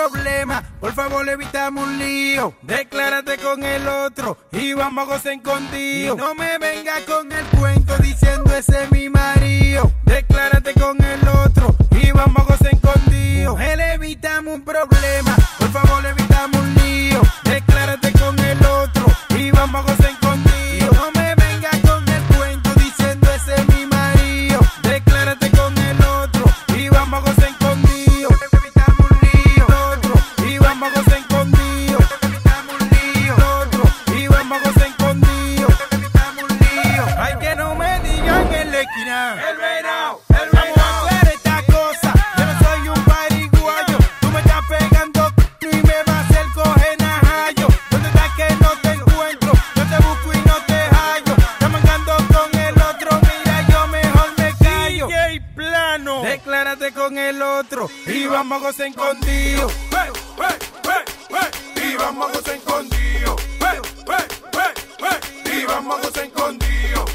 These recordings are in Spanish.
problema, por favor evitamos un lío. Declárate con el otro y vamos a gozar escondido. No me venga con el cuento diciendo ese es mi marido. Declárate con el otro y vamos a gozar escondido. Mujer, evitamos un problema, por favor evitamos un lío. Declárate con el otro y vamos a gozar escondido. No me venga con el cuento diciendo ese es mi marido. Declárate con el otro y vamos a gozar escondido. Evitamos un lío, otro y vamos a gozar escondido. Evitamos un lío, otro y vamos a gozar escondido. Evitamos un lío. Ay, que no me digan en la esquina. El venado, el venado. Vamos a hacer esta cosa. Yo no soy un pariguayo. Tú me estás pegando y me vas a hacer coger najayo. ¿Dónde estás que no te encuentro? Yo te busco y no te hallo. Estás mangando con el otro, mira, yo mejor me callo. DJ Plano, declárate con el otro y vamos a gozar escondido. Y vamos a gozar escondido. Y vamos a gozar escondido.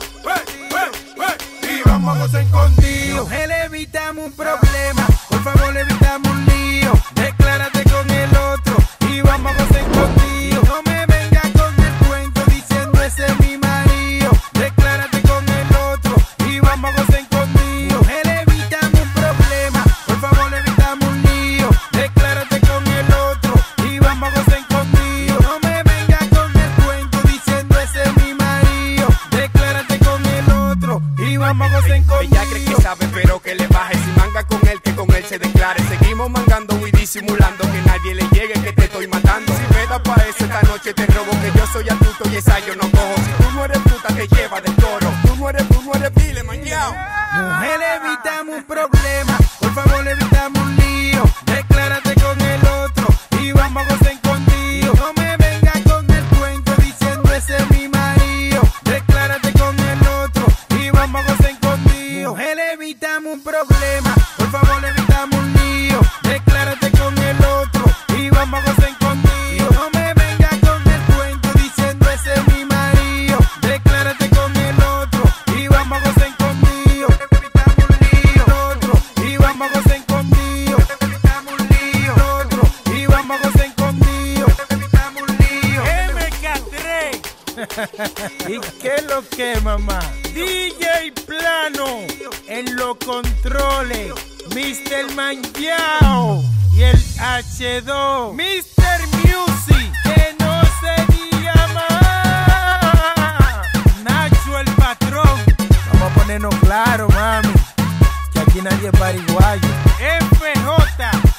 Y vamos a gozar escondido. Mujer, evitamos un problema, por favor evitamos un lío. Declárate con el otro y vamos a gozar escondido. No me venga con el cuento diciendo ese es mi marido. Declárate con el otro y vamos a gozar escondido. Mujer, evitamos un problema, por favor evitamos un lío. Declárate con el otro y vamos a gozar escondido. No me venga con el cuento diciendo ese es mi marido. Declárate con el otro y vamos a gozar escondido. Ella cree que sabe pero que le baje. Si manga con él, que con él se declare. Seguimos mangando y disimulando, que nadie le llegue, que te estoy matando. Si me da pa' eso esta noche te robo, que yo soy astuto y esa yo no cojo. Si tú no eres puta te lleva del toro. Tú no eres pile, mañao. Mujer, evitamos un problema, por favor evitamos un lío. Declárate con el otro y vamos a gozar escondido. No me venga con el cuento diciendo ese es mi marido. Declárate con el otro y vamos a gozar escondido. Mujer, evitamos un problema, por favor evitamos un lío. Declárate con el otro y vamos a gozar escondido. No me venga con el cuento diciendo ese es mi marido. Declárate con el otro y vamos a gozar escondido. Evitamos un lío, otro y vamos a gozar escondido. Evitamos un lío, otro y vamos a gozar escondido. Evitamos un lío. MK3. ¿Y qué es lo que, mamá? DJ Plano en los controles, Mr. Mangiao y el H2, Mr. Music, que no se diga más. Nacho el patrón. Vamos a ponernos claro, mami, que aquí nadie es pariguayo. FJ